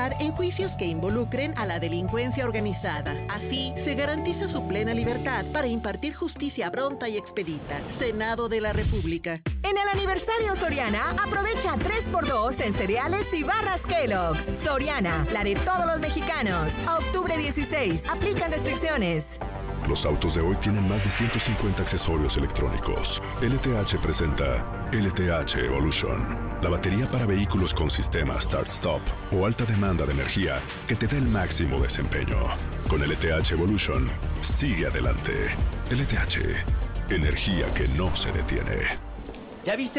en juicios que involucren a la delincuencia organizada. Así, se garantiza su plena libertad para impartir justicia pronta y expedita. Senado de la República. En el aniversario Soriana, aprovecha 3x2 en cereales y barras Kellogg's. Soriana, la de todos los mexicanos. A octubre 16, aplican restricciones. Los autos de hoy tienen más de 150 accesorios electrónicos. LTH presenta LTH Evolution, la batería para vehículos con sistema Start-Stop o alta demanda de energía que te da el máximo desempeño. Con LTH Evolution, sigue adelante. LTH, energía que no se detiene. ¿Ya viste